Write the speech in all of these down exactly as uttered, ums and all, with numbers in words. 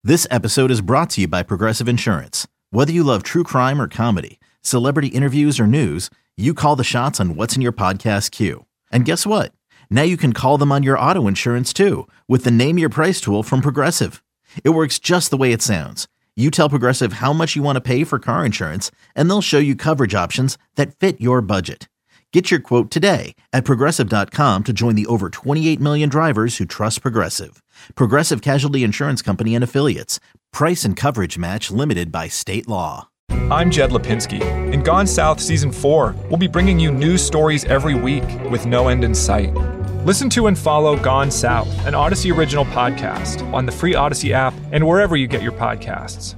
This episode is brought to you by Progressive Insurance. Whether you love true crime or comedy, celebrity interviews or news, you call the shots on what's in your podcast queue. And guess what? Now you can call them on your auto insurance too with the Name Your Price tool from Progressive. It works just the way it sounds. You tell Progressive how much you want to pay for car insurance, and they'll show you coverage options that fit your budget. Get your quote today at Progressive dot com to join the over twenty-eight million drivers who trust Progressive. Progressive Casualty Insurance Company and Affiliates. Price and coverage match limited by state law. I'm Jed Lipinski. In Gone South Season four, we'll be bringing you news stories every week with no end in sight. Listen to and follow Gone South, an Odyssey original podcast, on the free Odyssey app and wherever you get your podcasts.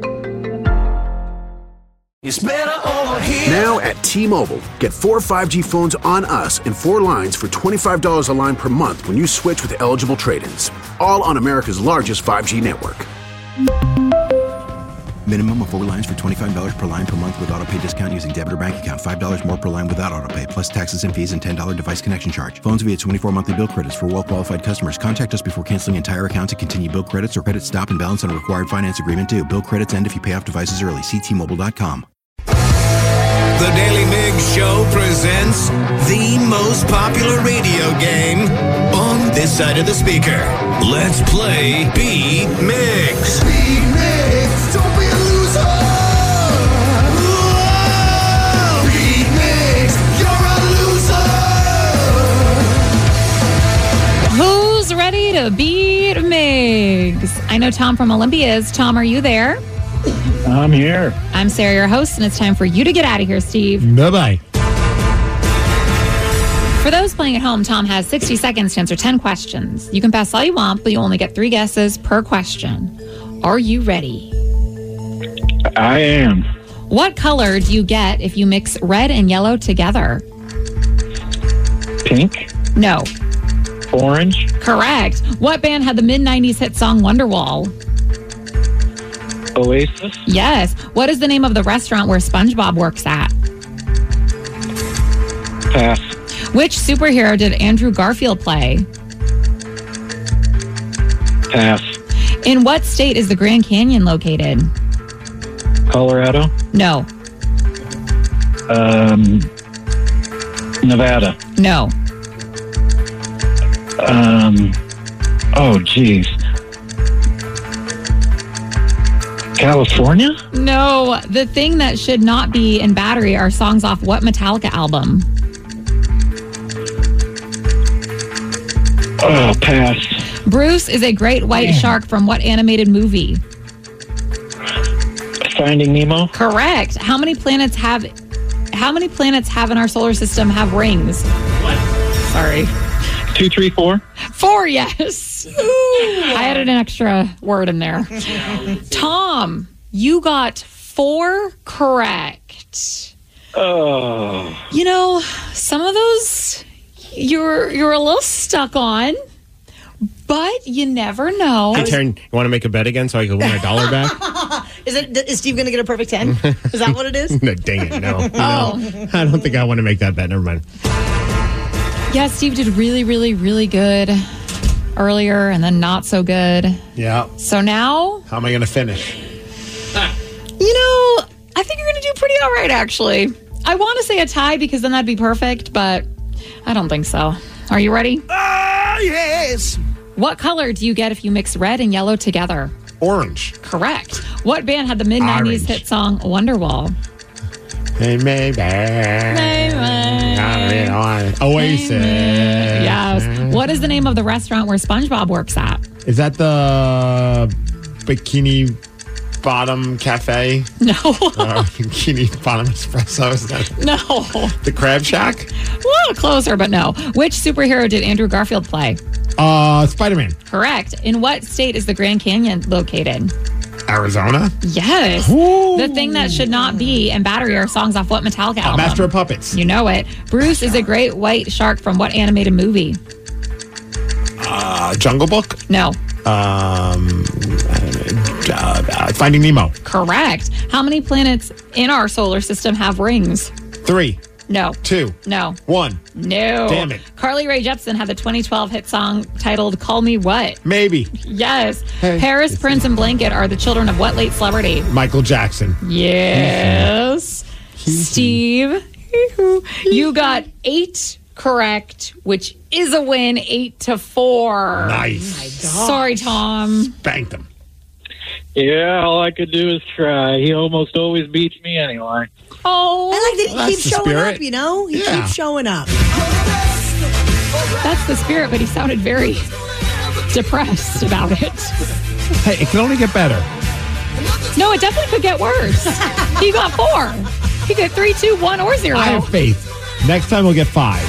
It's better over here. Now at T-Mobile, get four five G phones on us and four lines for twenty-five dollars a line per month when you switch with eligible trade-ins. All on America's largest five G network. Minimum of four lines for twenty-five dollars per line per month with autopay discount using debit or bank account. five dollars more per line without autopay, plus taxes and fees and ten dollars device connection charge. Phones via twenty-four monthly bill credits for well-qualified customers. Contact us before canceling entire account to continue bill credits or credit stop and balance on required finance agreement due. Bill credits end if you pay off devices early. See T Mobile dot com. The Daily Mig Show presents the most popular radio game on this side of the speaker. Let's play B Migs. B Migs, don't be a loser. Whoa! B Migs, you're a loser. Who's ready to beat Migs? I know Tom from Olympia is. Tom, are you there? I'm here. I'm Sarah, your host, and it's time for you to get out of here, Steve. Bye-bye. For those playing at home, Tom has sixty seconds to answer ten questions. You can pass all you want, but you only get three guesses per question. Are you ready? I am. What color do you get if you mix red and yellow together? Pink. No. Orange. Correct. What band had the mid nineties hit song Wonderwall? Oasis. Yes. What is the name of the restaurant where SpongeBob works at? Pass. Which superhero did Andrew Garfield play? Pass. In what state is the Grand Canyon located? Colorado. No. Um, Nevada. No. Um, oh, geez. California? No. The thing that should not be in Battery are songs off what Metallica album? Oh, pass. Bruce is a great white Damn. shark from what animated movie? Finding Nemo? Correct. How many planets have how many planets have in our solar system have rings? What? Sorry. Two, three, four? Four, yes. I added an extra word in there. Tom, you got four correct. Oh. You know, some of those you're you're a little stuck on, but you never know. Hey, Taryn, you want to make a bet again so I can win my dollar back? Is it? Is Steve going to get a perfect ten? Is that what it is? No, dang it, no. Oh. no. I don't think I want to make that bet. Never mind. Yeah, Steve did really, really, really good earlier and then not so good. Yeah. So now, How am I going to finish? you know, I think you're going to do pretty all right, actually. I want to say a tie because then that'd be perfect, but I don't think so. Are you ready? Ah, yes. What color do you get if you mix red and yellow together? Orange. Correct. What band had the mid nineties Orange. hit song Wonderwall? Hey, maybe. Oasis. Yes. What is the name of the restaurant where SpongeBob works at? Is that the Bikini Bottom Cafe? No. uh, Bikini Bottom Espresso? Is that No. the Crab Shack? A little closer, but no. Which superhero did Andrew Garfield play? Uh, Spider-Man. Correct. In what state is the Grand Canyon located? Arizona? Yes. Ooh. The thing that should not be in Battery are songs off what Metallica Uh, album? Master of Puppets. You know it. Bruce is a great white shark from what animated movie? Uh, Jungle Book? No. Um, uh, uh, Finding Nemo. Correct. How many planets in our solar system have rings? Three. No. Two. No. One. No. Damn it. Carly Rae Jepsen had the twenty twelve hit song titled Call Me What? Maybe. Yes. Hey. Paris, Prince, and Blanket are the children of what late celebrity? Michael Jackson. Yes. Steve, you got eight correct, which is a win, eight to four. Nice. Sorry, Tom. Banked him. Yeah, all I could do is try. He almost always beats me anyway. Oh, I like that he Well, keeps that's the showing spirit. up, you know? He Yeah. keeps showing up. that's the spirit, but he sounded very depressed about it. Hey, it can only get better. No, it definitely could get worse. He got four. He got three, two, one, or zero. I have faith. Next time we'll get five.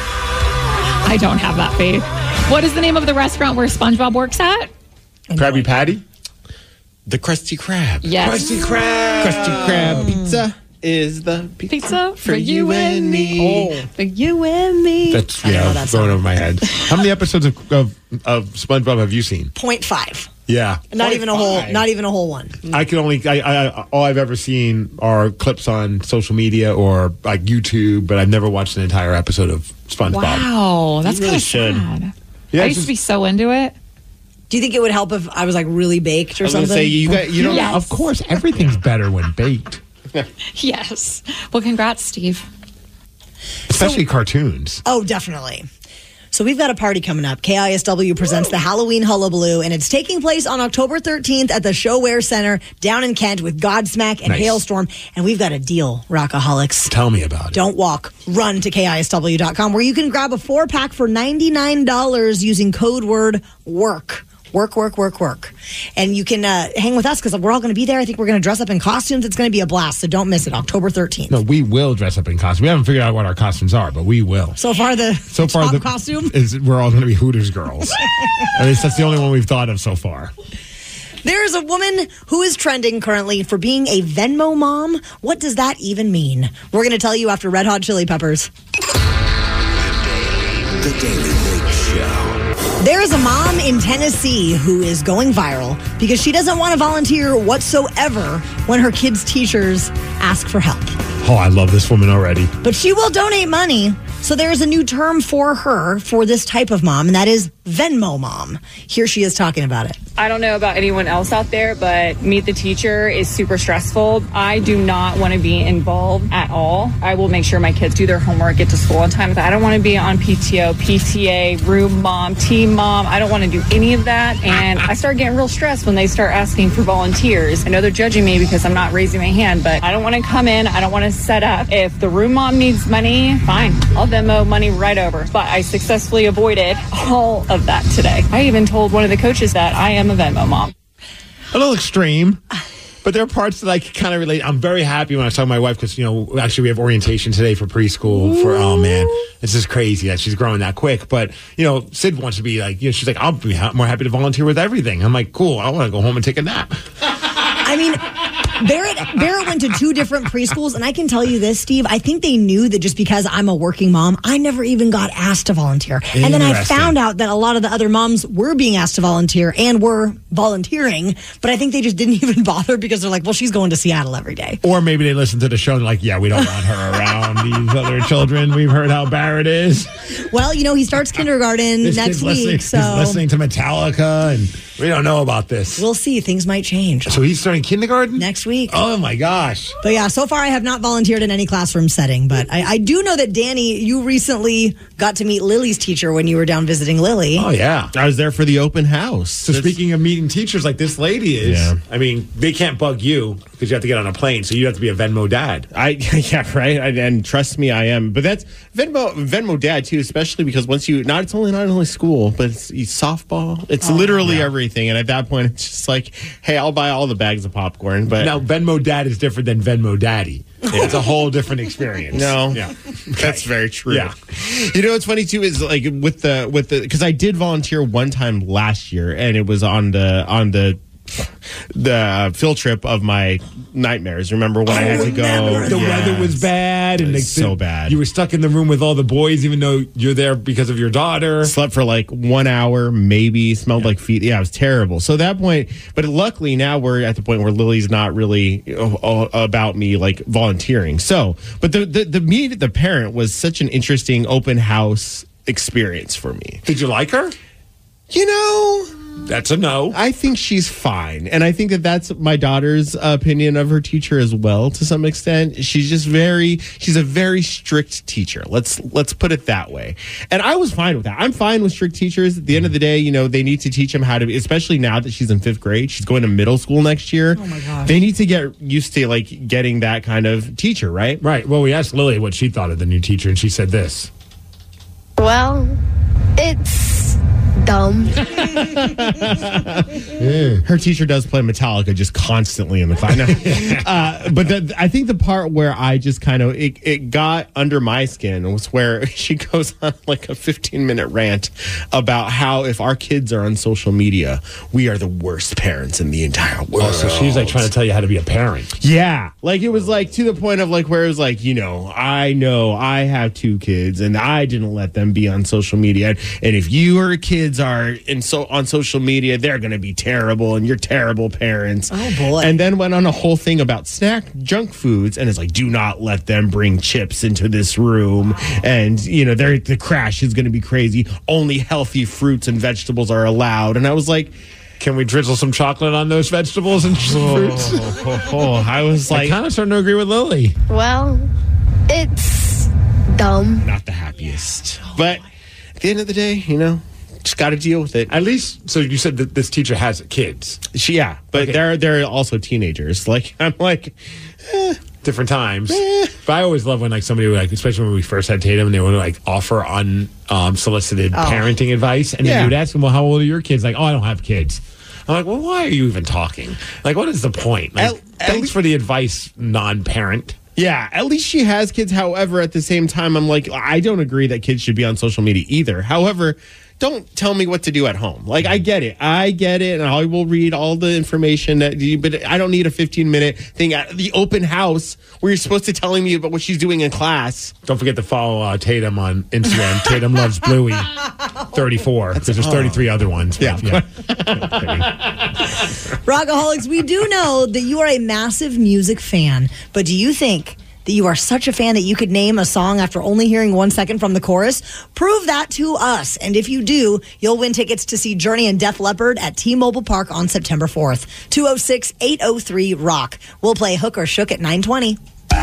I don't have that faith. What is the name of the restaurant where SpongeBob works at? Krabby Patty? The Krusty Krab. Yes. Krusty Krab. Krusty Krab pizza is the pizza, Pizza for you and me. Oh. For you and me. That's, I don't know yeah, that going song. over my head. How many episodes of, of, of SpongeBob have you seen? Point five. Yeah. Not even a whole. Five. Not even a whole one. I can only, I, I, all I've ever seen are clips on social media or like YouTube, but I've never watched an entire episode of SpongeBob. Wow, that's You really kind of should. sad. Yeah, I it's used to be just- so into it. Do you think it would help if I was like really baked or I was going something? to say, you got, you don't, Yes. Of course, everything's better when baked, Yes. Well, congrats, Steve. especially cartoons. Oh, definitely. So we've got a party coming up. K I S W presents the Halloween Hullabaloo, and it's taking place on October thirteenth at the Showware Center down in Kent with Godsmack and Nice. Hailstorm. And we've got a deal, Rockaholics. Tell me about it. Don't walk, run to K I S W dot com where you can grab a four pack for ninety-nine dollars using code word WORK. Work, work, work, work. And you can uh, hang with us because we're all going to be there. I think we're going to dress up in costumes. It's going to be a blast, so don't miss it. October thirteenth. No, we will dress up in costumes. We haven't figured out what our costumes are, but we will. So far, the So far, top the costume. is we're all going to be Hooters girls. At least that's the only one we've thought of so far. There's a woman who is trending currently for being a Venmo mom. What does that even mean? We're going to tell you after Red Hot Chili Peppers. The Daily Mig Show. There is a mom in Tennessee who is going viral because she doesn't want to volunteer whatsoever when her kids' teachers ask for help. Oh, I love this woman already. But she will donate money. So there's a new term for her for this type of mom, and that is Venmo mom. Here she is talking about it. I don't know about anyone else out there, but Meet the Teacher is super stressful. I do not want to be involved at all. I will make sure my kids do their homework, get to school on time. I don't want to be on P T O, P T A, room mom, team mom. I don't want to do any of that. And I start getting real stressed when they start asking for volunteers. I know they're judging me because I'm not raising my hand, but I don't want to come in. I don't want to set up. If the room mom needs money, fine. I'll Venmo money right over. But I successfully avoided all of that today. I even told one of the coaches that I am a Venmo mom. A little extreme, but there are parts that I can kind of relate. I'm very happy when I saw my wife because, you know, actually we have orientation today for preschool. For oh man, it's just crazy that she's growing that quick. But, you know, Sid wants to be like, you know, she's like, I'll be ha- more happy to volunteer with everything. I'm like, cool, I want to go home and take a nap. I mean, Barrett Barrett went to two different preschools, and I can tell you this, Steve. I think they knew that just because I'm a working mom, I never even got asked to volunteer. And then I Interesting. found out that a lot of the other moms were being asked to volunteer and were volunteering, but I think they just didn't even bother because they're like, well, she's going to Seattle every day. Or maybe they listen to the show and like, yeah, we don't want her around these other children. We've heard how Barrett is. Well, you know, he starts kindergarten This next kid's listening, week, so he's listening to Metallica, and we don't know about this. we'll see. Things might change So he's starting kindergarten? next week. Oh my gosh. But yeah, so far I have not volunteered in any classroom setting, but I, I do know that, Danny, you recently got to meet Lily's teacher when you were down visiting Lily. Oh yeah. I was there for the open house. So That's- speaking of meeting teachers like this lady is, Yeah. I mean, they can't bug you because you have to get on a plane, so you have to be a Venmo dad. I yeah right, I, and trust me, I am. But that's Venmo Venmo Dad too, especially because once you not it's only not only school, but it's, it's softball. It's literally everything. And at that point, it's just like, hey, I'll buy all the bags of popcorn. But Now, Venmo dad is different than Venmo daddy. It's a whole different experience. No, Yeah. that's very true. Yeah. You know what's funny too is like with the with the because I did volunteer one time last year, and it was on the on the the field trip of my nightmares. Remember when oh, I had to go? The yes. weather was bad, and it was like, so bad. You were stuck in the room with all the boys, even though you're there because of your daughter. Slept for like one hour, maybe. Smelled yeah. like feet. Yeah, it was terrible. So at that point, but luckily now we're at the point where Lily's not really uh, about me like volunteering. So, but the the the meet the parent was such an interesting open house experience for me. Did you like her? You know, that's a no. I think she's fine. And I think that that's my daughter's opinion of her teacher as well, to some extent. She's just very, she's a very strict teacher. Let's, let's put it that way. And I was fine with that. I'm fine with strict teachers. At the end of the day, you know, they need to teach them how to be, especially now that she's in fifth grade. She's going to middle school next year. Oh my gosh. They need to get used to like getting that kind of teacher, right? Right. Well, we asked Lily what she thought of the new teacher, and she said this. Well, it's dumb. Yeah. Her teacher does play Metallica just constantly in the class. No. uh, but the, I think the part where I just kind of, it, it got under my skin was where she goes on like a fifteen minute rant about how if our kids are on social media, we are the worst parents in the entire world. Oh, so she's like trying to tell you how to be a parent. Yeah. Like it was like to the point of like where it was like, you know, I know I have two kids and I didn't let them be on social media. And, and if your kids are in so on social media, they're going to be terrible and you're terrible parents. Oh boy. And then went on a whole thing about snack junk foods and it's like, do not let them bring chips into this room. And, you know, the crash is going to be crazy. Only healthy fruits and vegetables are allowed. And I was like, can we drizzle some chocolate on those vegetables and fruits? Oh, oh, oh. I was like, I kind of starting to agree with Lily. Well, it's dumb. Not the happiest. But at the end of the day, you know, just got to deal with it. At least, so you said that this teacher has kids. She, yeah, but okay. they're they're also teenagers. Like I'm like, eh. different times. Eh. But I always love when like somebody would like, especially when we first had Tatum, and they would like offer unsolicited um, oh. parenting advice, and then yeah. you would ask them, "Well, how old are your kids?" Like, "Oh, I don't have kids." I'm like, "Well, why are you even talking? Like, what is the point?" Like, at, thanks at least, for the advice, non-parent. Yeah, at least she has kids. However, at the same time, I'm like, I don't agree that kids should be on social media either. However, don't tell me what to do at home. Like, I get it. I get it, and I will read all the information that you, but I don't need a fifteen minute thing at the open house where you're supposed to telling me about what she's doing in class. Don't forget to follow uh, Tatum on Instagram. Tatum Loves Bluey thirty-four. Because there's thirty-three oh. other ones. Yeah. yeah. Rockaholics, we do know that you are a massive music fan, but do you think that you are such a fan that you could name a song after only hearing one second from the chorus? Prove that to us. And if you do, you'll win tickets to see Journey and Def Leppard at T-Mobile Park on September fourth. two oh six, eight oh three, ROCK. We'll play Hook or Shook at nine twenty.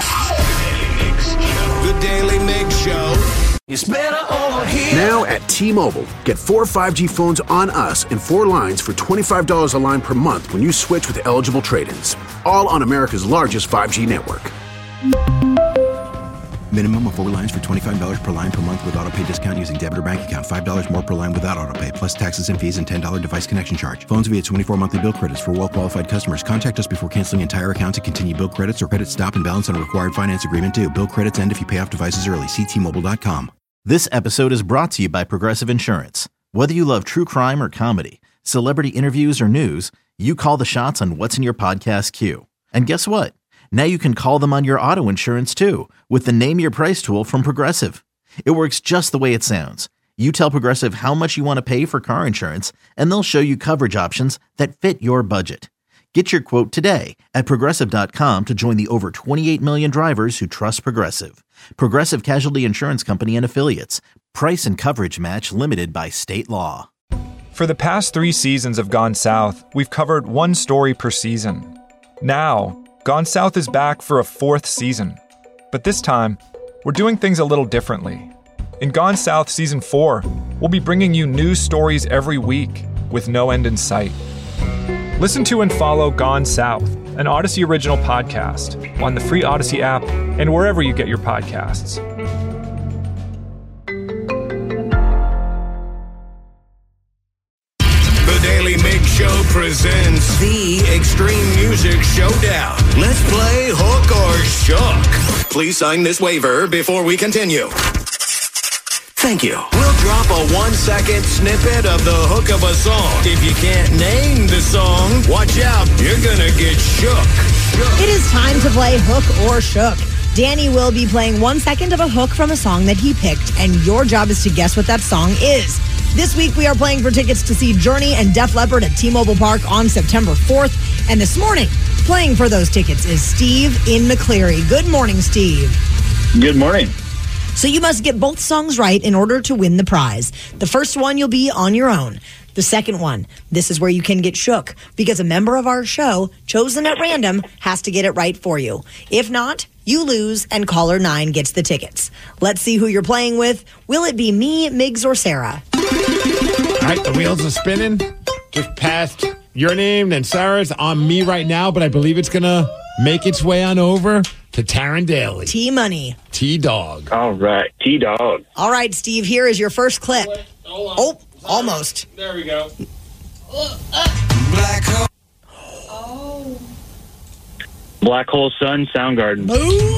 The Daily Mig Show. It's better over here. Now at T-Mobile, get four five G phones on us and four lines for twenty-five dollars a line per month when you switch with eligible trade-ins. All on America's largest five G network. Minimum of four lines for twenty-five dollars per line per month with auto pay discount using debit or bank account. five dollars more per line without auto pay, plus taxes and fees and ten dollars device connection charge. Phones via twenty-four monthly bill credits for well-qualified customers. Contact us before canceling entire account to continue bill credits or credit stop and balance on a required finance agreement due. Bill credits end if you pay off devices early. See T Mobile dot com. This episode is brought to you by Progressive Insurance. Whether you love true crime or comedy, celebrity interviews or news, you call the shots on what's in your podcast queue. And guess what? Now you can call them on your auto insurance too with the Name Your Price tool from Progressive. It works just the way it sounds. You tell Progressive how much you want to pay for car insurance, and they'll show you coverage options that fit your budget. Get your quote today at Progressive dot com to join the over twenty-eight million drivers who trust Progressive. Progressive Casualty Insurance Company and Affiliates. Price and coverage match limited by state law. For the past three seasons of Gone South, we've covered one story per season. Now, Gone South is back for a fourth season. But this time, we're doing things a little differently. In Gone South Season four, we'll be bringing you new stories every week with no end in sight. Listen to and follow Gone South, an Odyssey original podcast, on the free Odyssey app and wherever you get your podcasts. The Daily Mig Show presents the Extreme Music Showdown. Let's play Hook or Shook. Please sign this waiver before we continue. Thank you. We'll drop a one-second snippet of the hook of a song. If you can't name the song, watch out. You're going to get shook. shook. It is time to play Hook or Shook. Danny will be playing one second of a hook from a song that he picked, and your job is to guess what that song is. This week, we are playing for tickets to see Journey and Def Leppard at T-Mobile Park on September fourth. And this morning, playing for those tickets is Steve in McCleary. Good morning, Steve. Good morning. So you must get both songs right in order to win the prize. The first one, you'll be on your own. The second one, this is where you can get shook because a member of our show, chosen at random, has to get it right for you. If not, you lose and caller nine gets the tickets. Let's see who you're playing with. Will it be me, Miggs, or Sarah? All right, the wheels are spinning. Just past your name, then Sarah's on me right now, but I believe it's going to make its way on over to Taryn Daly. T-Money. T-Dog. All right, T-Dog. All right, Steve, here is your first clip. Oh, almost. There we go. Black hole. Oh. Black Hole Sun, Soundgarden.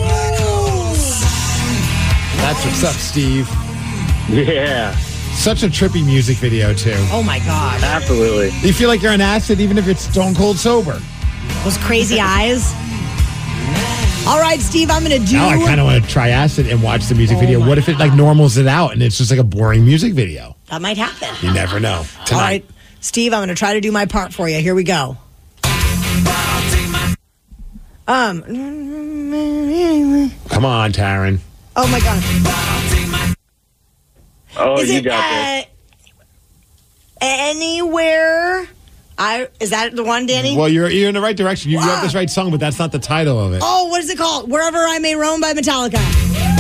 That's what's up, Steve. Yeah. Such a trippy music video, too. Oh, my God. Absolutely. You feel like you're on acid even if it's stone cold sober. Those crazy eyes. All right, Steve, I'm going to do... Now I kind of want to try acid and watch the music Oh video. What if it like God. normals it out and it's just like a boring music video? That might happen. You never know. Tonight. All right, Steve, I'm going to try to do my part for you. Here we go. Um. Come on, Taryn. Oh, my God. Oh, Is you it got uh, Anywhere? I Is that the one, Danny? Well, you're you're in the right direction. You, you have this right song, but that's not the title of it. Oh, what is it called? Wherever I May Roam by Metallica. this.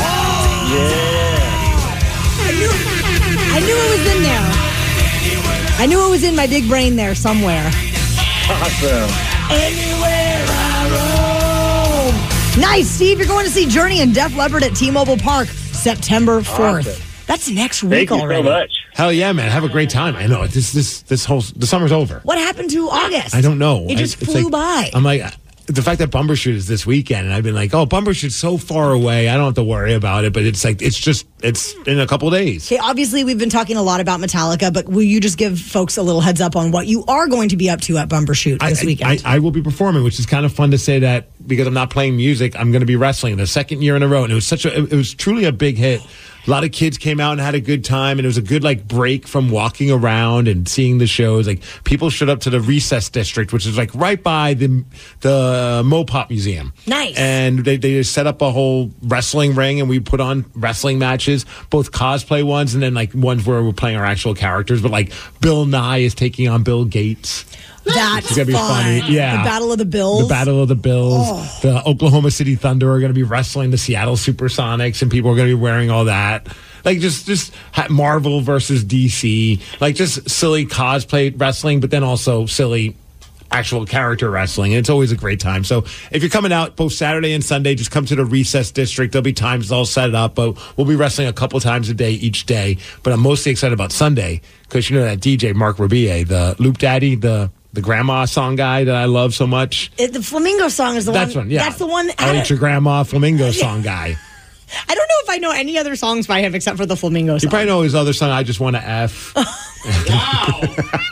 Yeah. I knew, I knew it was in there. I knew it was in my big brain there somewhere. Awesome. Anywhere I roam. Nice, Steve. You're going to see Journey and Def Leppard at T-Mobile Park September fourth. Awesome. That's next week Thank you already. so much. Hell yeah, man! Have a great time. I know this this this whole the summer's over. What happened to August? I don't know. It just I, it's flew like- by. I'm like the fact that Bumbershoot is this weekend, and I've been like, oh, Bumbershoot's so far away. I don't have to worry about it. But it's like it's just it's in a couple days. Okay, obviously we've been talking a lot about Metallica, but will you just give folks a little heads up on what you are going to be up to at Bumbershoot this I, weekend? I, I will be performing, which is kind of fun to say that because I'm not playing music. I'm going to be wrestling the second year in a row, and it was such a it was truly a big hit. A lot of kids came out and had a good time, and it was a good like break from walking around and seeing the shows. Like people showed up to the Recess District, which is like right by the the Mopop Museum. Nice. And they they just set up a whole wrestling ring, and we put on wrestling matches, both cosplay ones and then like ones where we're playing our actual characters. But like Bill Nye is taking on Bill Gates. That's It's gonna be fun. funny. Yeah. The Battle of the Bills. The Battle of the Bills. Oh. The Oklahoma City Thunder are going to be wrestling the Seattle Supersonics, and people are going to be wearing all that. Like just just ha- Marvel versus D C. Like just silly cosplay wrestling, but then also silly actual character wrestling. And it's always a great time. So if you're coming out both Saturday and Sunday, just come to the Recess District. There'll be times all set up, but we'll be wrestling a couple times a day each day. But I'm mostly excited about Sunday because you know that D J Mark Rabie, the Loop Daddy, the the grandma song guy that I love so much. It, the Flamingo song is the That's one. one, yeah. That's the one. I'll eat your grandma Flamingo song guy. I don't know if I know any other songs by him except for the Flamingo song. You probably know his other song, I Just Want to F. Wow.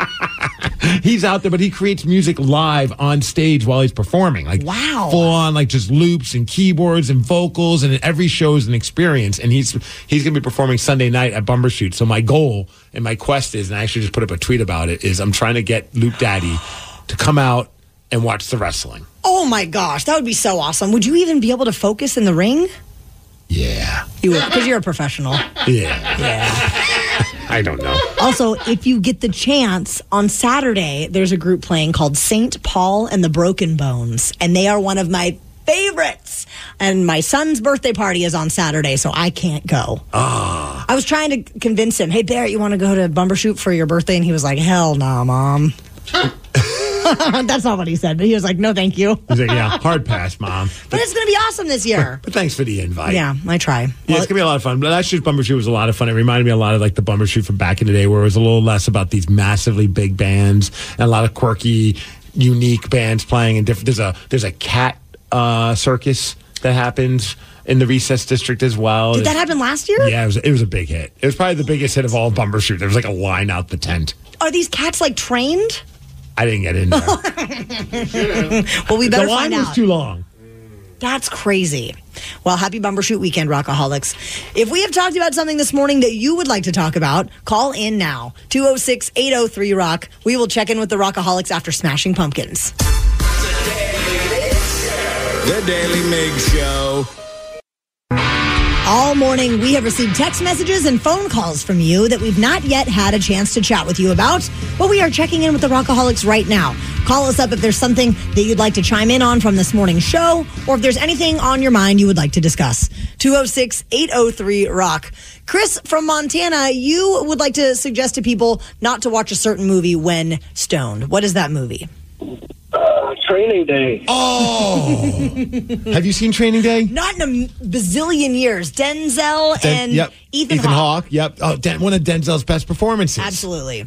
He's out there, but he creates music live on stage while he's performing. Like wow. Full on, like just loops and keyboards and vocals, and every show is an experience. And he's he's going to be performing Sunday night at Bumbershoot. So my goal and my quest is, and I actually just put up a tweet about it, is I'm trying to get Loop Daddy to come out and watch the wrestling. Oh my gosh, that would be so awesome. Would you even be able to focus in the ring? Yeah. You would, because you're a professional. Yeah. Yeah. I don't know. Also, if you get the chance, on Saturday, there's a group playing called Saint Paul and the Broken Bones, and they are one of my favorites. And my son's birthday party is on Saturday, so I can't go. Ah. I was trying to convince him, hey, Barrett, you want to go to Bumbershoot for your birthday? And he was like, hell no, nah, Mom. That's not what he said, but he was like, no, thank you. He's like, yeah, hard pass, Mom. But it's going to be awesome this year. But thanks for the invite. Yeah, I try. Yeah, Well, it's going to be a lot of fun. But last year's Bumbershoot was a lot of fun. It reminded me a lot of like the Bumbershoot from back in the day where it was a little less about these massively big bands and a lot of quirky, unique bands playing. And different. There's a, there's a cat uh, circus that happened in the Recess District as well. Did that happen last year? Yeah, it was, it was a big hit. It was probably the biggest hit of all Bumbershoot. There was like a line out the tent. Are these cats like trained? I didn't get in there. Well, we better the line find was out. too long. That's crazy. Well, happy Bumbershoot weekend, Rockaholics. If we have talked about something this morning that you would like to talk about, call in now. two oh six, eight oh three, rock. We will check in with the Rockaholics after Smashing Pumpkins. The Daily Mig Show. All morning, we have received text messages and phone calls from you that we've not yet had a chance to chat with you about, but we are checking in with the Rockaholics right now. Call us up if there's something that you'd like to chime in on from this morning's show, or if there's anything on your mind you would like to discuss. two oh six, eight oh three, rock. Chris from Montana, you would like to suggest to people not to watch a certain movie when stoned. What is that movie? Uh, Training Day. Oh! Have you seen Training Day? Not in a bazillion years. Denzel Den- and yep. Ethan, Ethan Hawke. Hawke. Yep. Oh, Den- one of Denzel's best performances. Absolutely.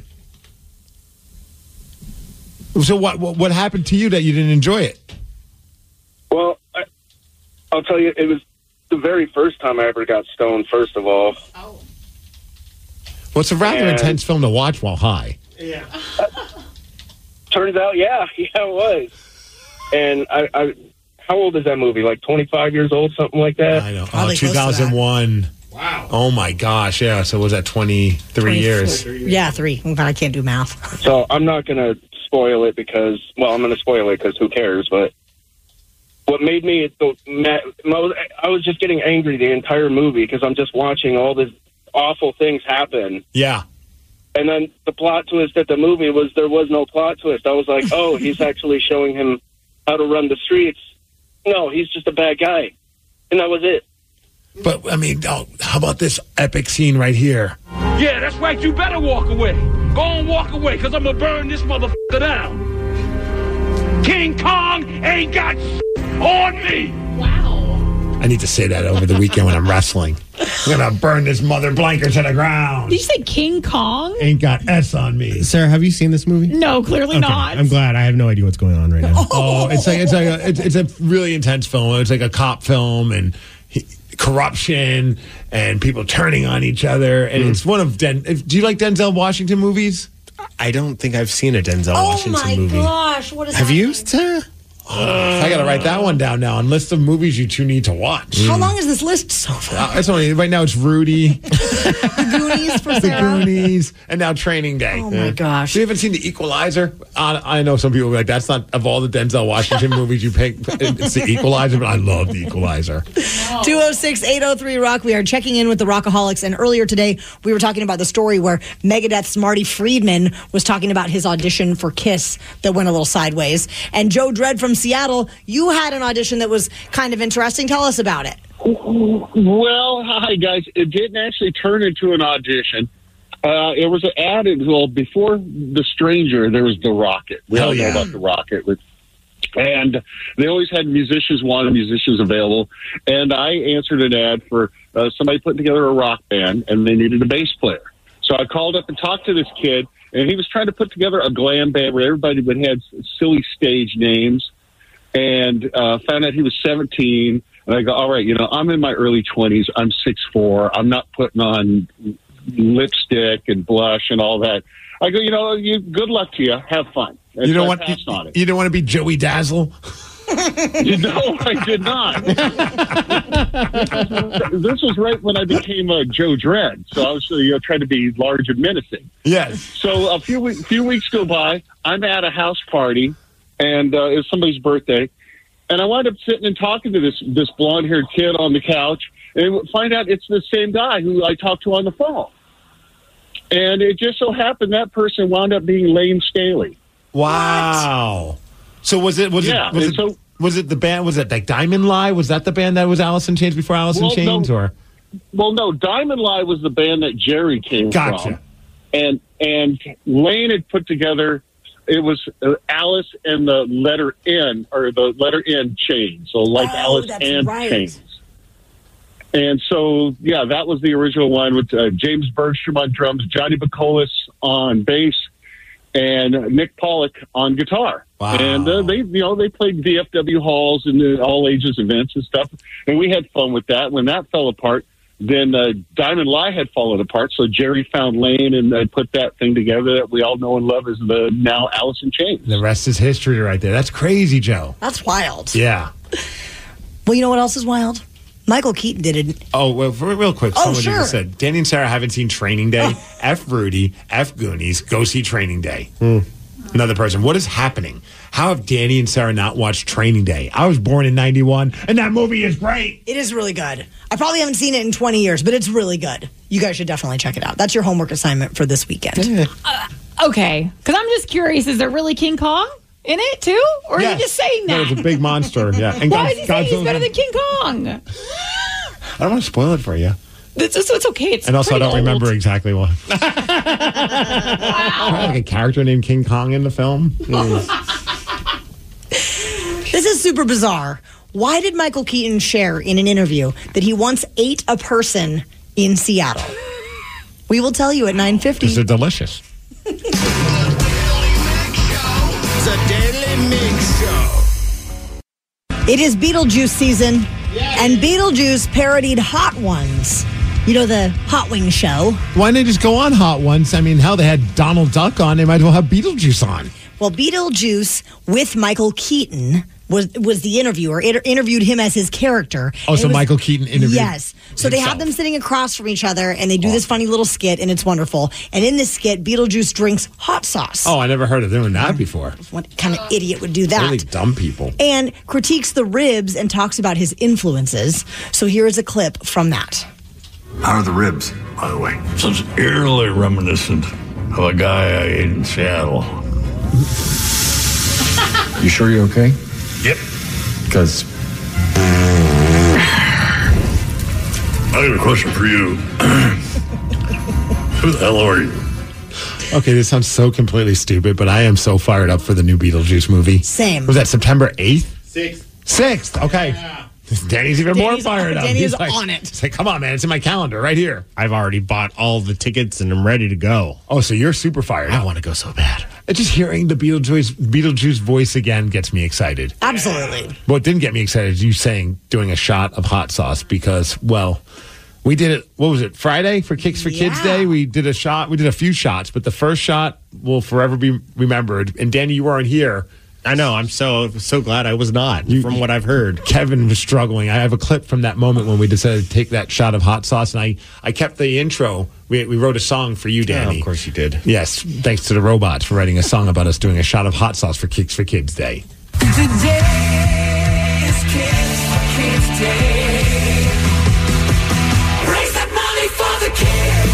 So what, what what happened to you that you didn't enjoy it? Well, I, I'll tell you, it was the very first time I ever got stoned, first of all. Well, it's a rather And- intense film to watch while high. Yeah. Turns out, yeah, yeah, it was. And I, I, how old is that movie? Like twenty-five years old, something like that? I know. Probably Oh, close to two thousand one. Wow. Oh, my gosh. Yeah. So was that twenty-three years? Yeah, three. Oh, God, I can't do math. So I'm not going to spoil it because, well, I'm going to spoil it because who cares? But what made me, I was just getting angry the entire movie because I'm just watching all these awful things happen. Yeah. And then the plot twist at the movie was there was no plot twist. I was like, oh, he's actually showing him how to run the streets. No, he's just a bad guy. And that was it. But, I mean, oh, how about this epic scene right here? Yeah, that's right. You better walk away. Go on, walk away, because I'm going to burn this motherfucker down. King Kong ain't got on me. I need to say that over the weekend when I'm wrestling. I'm going to burn this mother blanker to the ground. Did you say King Kong? Ain't got S on me. Sarah, have you seen this movie? No, clearly Okay, not. I'm glad. I have no idea what's going on right now. Oh, it's like it's like a, it's, it's a really intense film. It's like a cop film and he, corruption and people turning on each other. And Mm. it's one of Den. If, do you like Denzel Washington movies? I don't think I've seen a Denzel Oh, Washington my movie. gosh. What is Have happening? you, Sarah? I got to write that one down now. On list of movies you two need to watch. How long is this list so far? Uh, it's only right now. It's Rudy, The Goonies for The Sarah? Goonies, and now Training Day. Oh, my gosh. So you haven't seen The Equalizer? Uh, I know some people are like, that's not, of all the Denzel Washington movies you pick, it's The Equalizer, but I love The Equalizer. two oh six, eight oh three, rock. We are checking in with the Rockaholics. And earlier today, we were talking about the story where Megadeth's Marty Friedman was talking about his audition for Kiss that went a little sideways. And Joe Dredd from Seattle, you had an audition that was kind of interesting. Tell us about it. Well, hi, guys. It didn't actually turn into an audition. Uh, it was added, well, before The Stranger, there was The Rocket. We Hell all know yeah. about The Rocket. And they always had musicians wanted, musicians available. And I answered an ad for uh, somebody putting together a rock band, and they needed a bass player. So I called up and talked to this kid, and he was trying to put together a glam band where everybody would have silly stage names. And uh, found out he was seventeen. And I go, all right, you know, I'm in my early twenties. I'm six foot four. I'm not putting on lipstick and blush and all that. I go, you know, you, good luck to you. Have fun. And You so don't I want passed you, on it. you don't want to be Joey Dazzle? You know, I did not. This was right when I became uh, Joe Dredd. So I was uh, you know, trying to be large and menacing. Yes. So a few, we- few weeks go by. I'm at a house party. And uh, it was somebody's birthday. And I wound up sitting and talking to this this blonde-haired kid on the couch and find out it's the same guy who I talked to on the phone. And it just so happened that person wound up being Lane Staley. Wow. So was it was Yeah, it was and it, so- was it the band was it like Diamond Lie? Was that the band that was Alice in Chains before Alice in Well, Chains no. or Well, no, Diamond Lie was the band that Jerry came Gotcha. from. And, and Lane had put together... It was uh, Alice and the letter N, or the letter N chain. So like Oh, Alice that's and right. Chains. And so, yeah, that was the original one with uh, James Bergstrom on drums, Johnny Bacolis on bass, and Nick Pollock on guitar. Wow. And uh, they, you know, they played V F W halls and uh, all ages events and stuff. And we had fun with that. When that fell apart, then uh, Diamond Lie had fallen apart. So Jerry found Lane and uh, put that thing together that we all know and love as the now Alice in Chains. The rest is history right there. That's crazy, Joe. That's wild. Yeah. Well, you know what else is wild? Michael Keaton did it. Oh, well, for, real quick. Oh, Someone sure. just said, Danny and Sarah haven't seen Training Day. Oh. F. Rudy, F. Goonies, go see Training Day. Another person. What is happening? How have Danny and Sarah not watched Training Day? I was born in ninety-one, and that movie is great. It is really good. I probably haven't seen it in twenty years, but it's really good. You guys should definitely check it out. That's your homework assignment for this weekend. Uh, okay, because I'm just curious, is there really King Kong in it, too? Or are Yes. you just saying No, that? it's a big monster, yeah. And Why God- is he saying he's Godzilla- better than King Kong? I don't want to spoil it for you. It's, it's, it's okay. It's And also, I pretty don't old. remember exactly what. Like a character named King Kong in the film. This is super bizarre. Why did Michael Keaton share in an interview that he once ate a person in Seattle? We will tell you at nine fifty. Because they're delicious. The Daily Mig Show. It is Beetlejuice season, and Beetlejuice parodied Hot Ones. You know, the Hot Wings show. Why didn't they just go on Hot Ones? I mean, hell, they had Donald Duck on. They might as well have Beetlejuice on. Well, Beetlejuice with Michael Keaton was was the interviewer. Inter- interviewed him as his character. Oh, And so it was- Michael Keaton interviewed Yes. So they have himself. them sitting across from each other, and they do this funny little skit, and it's wonderful. And in this skit, Beetlejuice drinks hot sauce. Oh, I never heard of doing that before. What kind of idiot would do that? Really dumb people. And critiques the ribs and talks about his influences. So here is a clip from that. How are the ribs, by the way? Sounds eerily reminiscent of a guy I ate in Seattle. You sure you're okay? Yep. Because I got a question for you. Who the hell are you? Okay, this sounds so completely stupid, but I am so fired up for the new Beetlejuice movie. Same. Was that September eighth? Sixth. Sixth, okay. Danny's even Danny's- more fired up. Danny He's is like, on it. He's like, come on, man, it's in my calendar right here. I've already bought all the tickets and I'm ready to go. Oh, so you're super fired up. I want to go so bad. And just hearing the Beetlejuice Beetlejuice voice again gets me excited. Absolutely. What didn't get me excited is you saying doing a shot of hot sauce because, well, we did it, what was it, Friday for Kicks for Kids Yeah. Day? We did a shot, we did a few shots, but the first shot will forever be remembered. And Danny, you weren't here. I know. I'm so so glad I was not, from what I've heard. Kevin was struggling. I have a clip from that moment when we decided to take that shot of hot sauce, and I, I kept the intro. We, we wrote a song for you, Danny. Yeah, of course you did. Yes, thanks to the robots for writing a song about us doing a shot of hot sauce for Kicks for Kids Day. Today is Kids for Kids Day. Raise that money for the kids.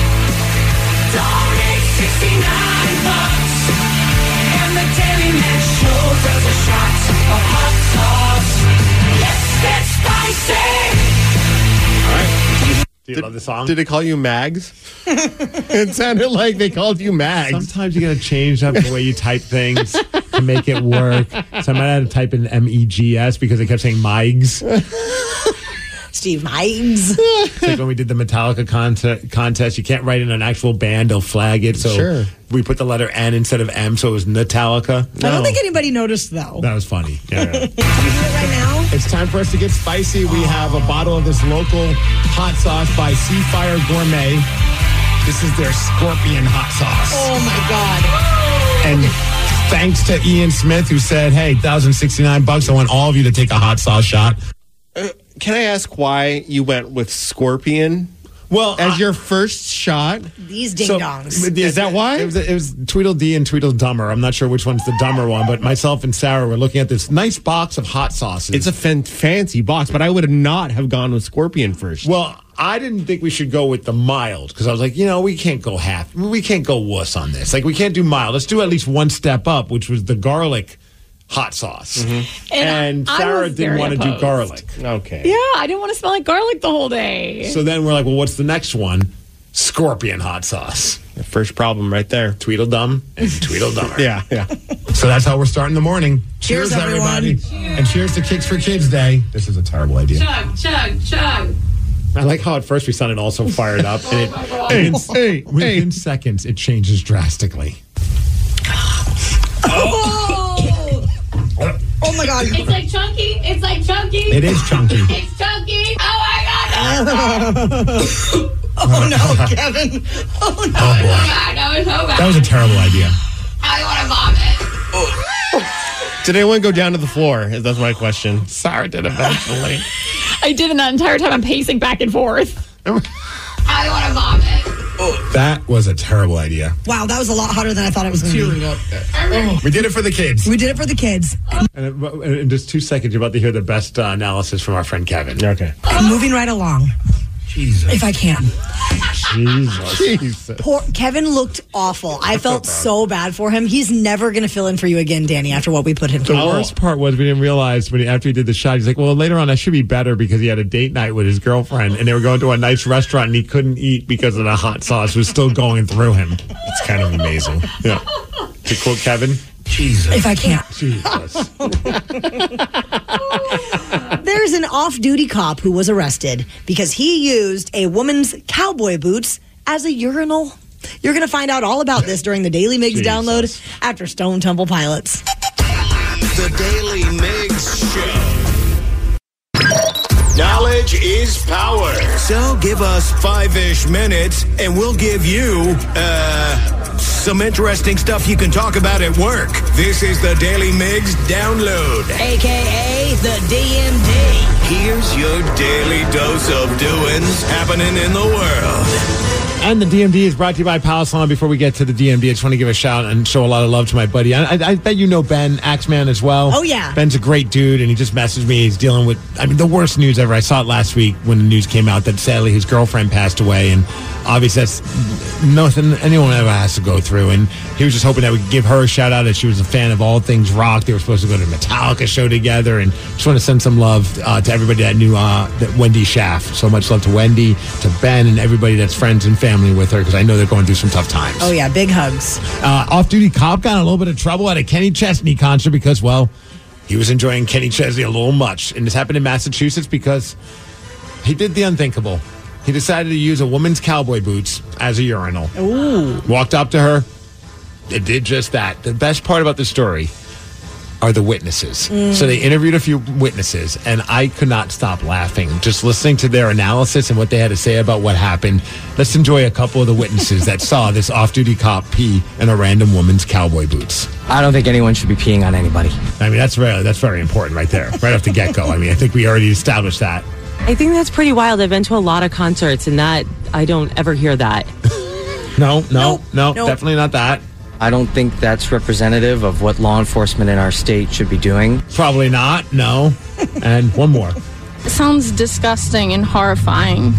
Donate sixty-nine bucks. And the Daily Mix Show does a shot of hot sauce. Let's get spicy. All right. Do you love the song? Did they call you Mags? It sounded like they called you Mags. Sometimes you got to change up the way you type things to make it work. So I might have to type in M E G S because they kept saying Migs. Steve Migs. It's like when we did the Metallica contest, contest, you can't write in an actual band, they'll flag it. So Sure. we put the letter N instead of M, so it was Metallica. I don't think anybody noticed, though. That was funny. Yeah. Can we do it right now? It's time for us to get spicy. We have a bottle of this local hot sauce by Seafire Gourmet. This is their scorpion hot sauce. Oh, my God. And thanks to Ian Smith, who said, hey, one thousand sixty-nine bucks. I want all of you to take a hot sauce shot. Uh, can I ask why you went with Scorpion? Well, as I- your first shot? These ding So, dongs. Is that why? It was, it was Tweedledee and Tweedledummer. I'm not sure which one's the dumber one, but myself and Sarah were looking at this nice box of hot sauces. It's a fan- fancy box, but I would not have gone with Scorpion first. Well, I didn't think we should go with the mild because I was like, you know, we can't go half. We can't go wuss on this. Like, we can't do mild. Let's do at least one step up, which was the garlic hot sauce. Mm-hmm. And And, I- I Sarah was didn't very want to do opposed. garlic. Okay. Yeah, I didn't want to smell like garlic the whole day. So then we're like, well, what's the next one? Scorpion hot sauce. The first problem right there. Tweedledum and Tweedledummer. Yeah, yeah. So that's how we're starting the morning. Cheers, everybody. everyone. And cheers to Kicks for Kids Day. This is a terrible idea. Chug, chug, chug. I like how at first we sounded all so fired up. And it, Hey, within, hey, within hey. seconds, it changes drastically. my God. It's like chunky. It's like chunky. It is chunky. It's chunky. Oh my God. Oh no, Kevin. Oh no. Oh, boy. God, that was so bad. That was a terrible idea. I want to vomit. Did anyone go down to the floor? That's my question. Sarah did eventually. I did, and that entire time I'm pacing back and forth. I want to vomit. That was a terrible idea. Wow, that was a lot hotter than I thought it was going to be. Up. Oh. We did it for the kids. We did it for the kids. And in just two seconds, you're about to hear the best uh, analysis from our friend Kevin. Okay. I'm moving right along. Jesus. If I can. Jesus. Jesus. Poor Kevin looked awful. I felt so bad for him. He's never going to fill in for you again, Danny, after what we put him The through. worst part was we didn't realize when he, after he did the shot, he's like, well, later on I should be better because he had a date night with his girlfriend and they were going to a nice restaurant and he couldn't eat because of the hot sauce was still going through him. It's kind of amazing. Yeah. To quote Kevin, Jesus. If I can't. Jesus. There's an off-duty cop who was arrested because he used a woman's cowboy boots as a urinal. You're going to find out all about this during the Daily Migs download after Stone Temple Pilots. The Daily Migs Show. Knowledge is power. So give us five-ish minutes and we'll give you, uh, some interesting stuff you can talk about at work. This is the Daily Migs download. A K A the D M D. Here's your daily dose of doings happening in the world. And the D M D is brought to you by Power Salon. Before we get to the D M D, I just want to give a shout and show a lot of love to my buddy. I, I, I bet you know Ben, Axeman, as well. Oh, yeah. Ben's a great dude, and he just messaged me. He's dealing with, I mean, the worst news ever. I saw it last week when the news came out that sadly his girlfriend passed away, and obviously that's nothing anyone ever has to go through. And he was just hoping that we could give her a shout out, that she was a fan of all things rock. They were supposed to go to the Metallica show together, and just want to send some love uh, to everybody that knew uh, that Wendy Schaff. So much love to Wendy, to Ben, and everybody that's friends and family with her, because I know they're going through some tough times. Oh, yeah, big hugs. Uh, off-duty cop got in a little bit of trouble at a Kenny Chesney concert because, well, he was enjoying Kenny Chesney a little much. And this happened in Massachusetts because he did the unthinkable. He decided to use a woman's cowboy boots as a urinal. Ooh. Walked up to her. It did just that. The best part about the story are the witnesses. Mm. So they interviewed a few witnesses, and I could not stop laughing just listening to their analysis and what they had to say about what happened. Let's enjoy a couple of the witnesses that saw this off-duty cop pee in a random woman's cowboy boots. I don't think anyone should be peeing on anybody. I mean, that's very, that's very important right there, right off the get-go. I mean, I think we already established that. I think that's pretty wild. I've been to a lot of concerts, and that I don't ever hear that. No, no, Nope. no, Nope. definitely not that. I don't think that's representative of what law enforcement in our state should be doing. Probably not, no. And one more. It sounds disgusting and horrifying.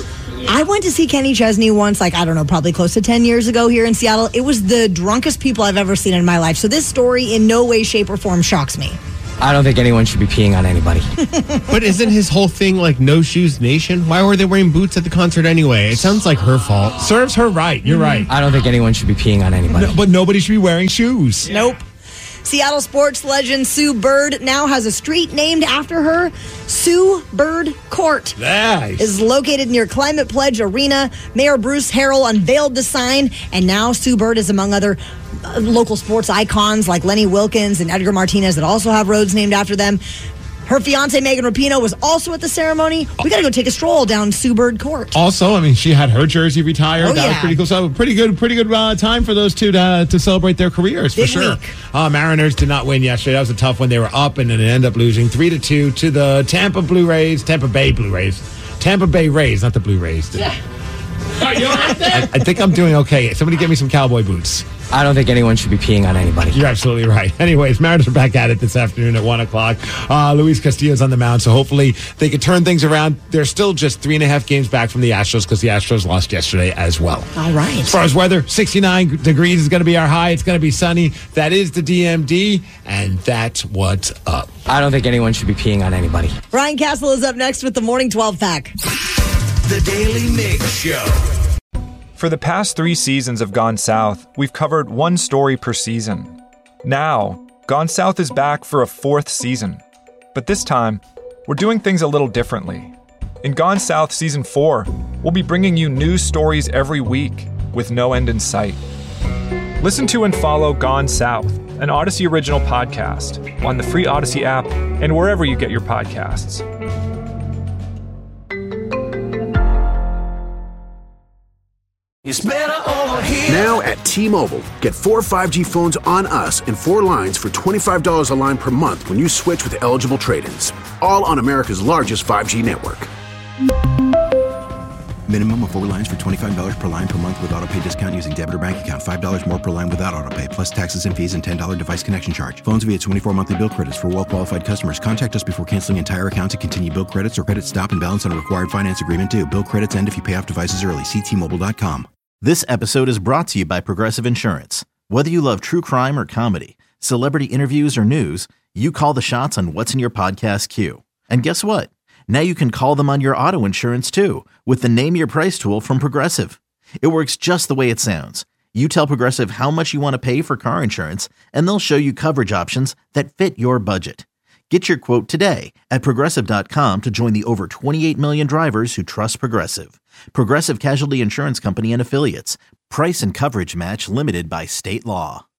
I went to see Kenny Chesney once, like, I don't know, probably close to ten years ago here in Seattle. It was the drunkest people I've ever seen in my life. So this story in no way, shape, or form shocks me. I don't think anyone should be peeing on anybody. But isn't his whole thing like No Shoes Nation? Why were they wearing boots at the concert anyway? It sounds like her fault. Serves her right. You're right. I don't think anyone should be peeing on anybody. No, but nobody should be wearing shoes. Nope. Seattle sports legend Sue Bird now has a street named after her. Sue Bird Court Nice. is located near Climate Pledge Arena. Mayor Bruce Harrell unveiled the sign, and now Sue Bird is among other uh, local sports icons like Lenny Wilkins and Edgar Martinez that also have roads named after them. Her fiance Megan Rapinoe was also at the ceremony. We got to go take a stroll down Sue Bird Court. Also, I mean, she had her jersey retired. Oh, that was yeah. pretty cool. So pretty good, pretty good uh, time for those two to, to celebrate their careers Big for sure. week. Uh, Mariners did not win yesterday. That was a tough one. They were up and then it ended up losing three to two to the Tampa Blue Rays, Tampa Bay Blue Rays, Tampa Bay Rays, not the Blue Rays. Are you all right there? I, I think I'm doing okay. Somebody get me some cowboy boots. I don't think anyone should be peeing on anybody. You're absolutely right. Anyways, Mariners are back at it this afternoon at one o'clock. Uh, Luis Castillo's on the mound, so hopefully they can turn things around. They're still just three and a half games back from the Astros because the Astros lost yesterday as well. All right. As far as weather, sixty-nine degrees is going to be our high. It's going to be sunny. That is the D M D, and that's what's up. I don't think anyone should be peeing on anybody. Ryan Castle is up next with the Morning twelve pack. The Daily Migs Show. For the past three seasons of Gone South, we've covered one story per season. Now, Gone South is back for a fourth season. But this time, we're doing things a little differently. In Gone South Season four, we'll be bringing you news stories every week with no end in sight. Listen to and follow Gone South, an Odyssey Original podcast on the free Odyssey app and wherever you get your podcasts. It's better over here. Now at T-Mobile, get four five G phones on us and four lines for twenty-five dollars a line per month when you switch with eligible trade-ins. All on America's largest five G network. Minimum of four lines for twenty-five dollars per line per month with auto pay discount using debit or bank account. five dollars more per line without auto pay, plus taxes and fees and ten dollars device connection charge. Phones via twenty-four monthly bill credits for well-qualified customers. Contact us before canceling entire account to continue bill credits or credit stop and balance on a required finance agreement due. Bill credits end if you pay off devices early. See T Mobile dot com. This episode is brought to you by Progressive Insurance. Whether you love true crime or comedy, celebrity interviews or news, you call the shots on what's in your podcast queue. And guess what? Now you can call them on your auto insurance too with the Name Your Price tool from Progressive. It works just the way it sounds. You tell Progressive how much you want to pay for car insurance, and they'll show you coverage options that fit your budget. Get your quote today at Progressive dot com to join the over twenty-eight million drivers who trust Progressive. Progressive Casualty Insurance Company and Affiliates. Price and coverage match limited by state law.